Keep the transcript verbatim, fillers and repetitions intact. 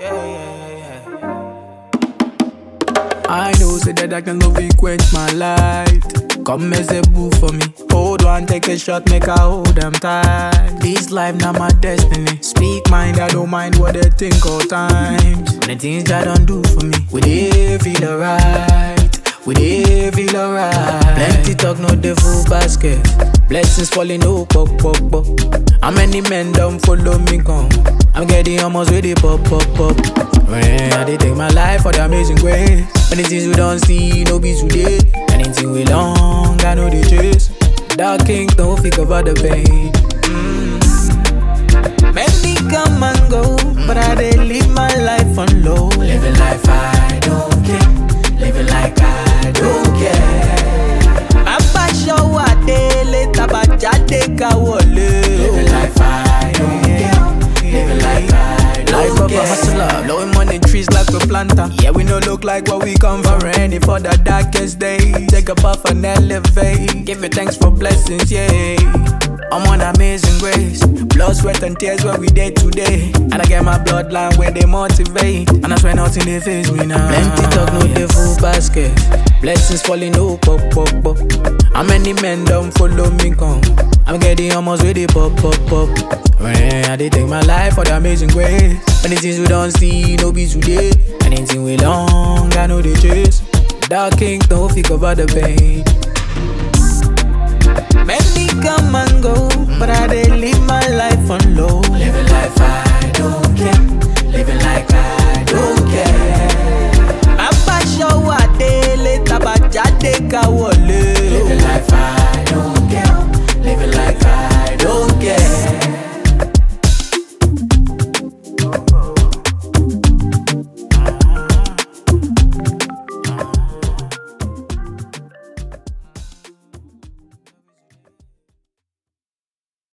Yeah, yeah, yeah, yeah. I know, say that I can love you, quench my light. Come as a boo for me. Hold one, take a shot, make I hold them tight. This life not my destiny. Speak mind, I don't mind what they think all times. When the things that don't do for me, we dey feel alright. We dey feel alright. Plenty talk, no dey full basket. Blessings falling, no pop, pop, pop. How many men don't follow me come? I'm getting almost ready, pop, pop, pop. When I dey take my life for the amazing grace. Many things we don't see, no be today. Anything we long, I know they chase. Dark king don't think about the pain. Mm. Many come and go, but I dey live my life on low. Living life I don't care. Living like I don't care. Baba show a day later, but jade ka wole. Living life I don't care. Living like I don't life care. Life of a hustler, blowing money trees like a planter. Yeah, we no look like what we come for. Ready for the darkest days. Take a puff and elevate. Give it thanks for blessings, yeah. I'm on amazing grace. Blood, sweat and tears where we day today. And I get my bloodline where they motivate. And I swear nothing they face me now. Plenty talk, no dey full basket. Blessings falling, no pop, pop, pop. How many men don't follow me come? I'm getting almost ready, pop, pop, pop. When I dey take my life for the amazing grace. Many things we don't see, no be today. Anything we long, I know they chase. Dark king don't think about the pain. Many come and go, but I dey live my life on low. Living life I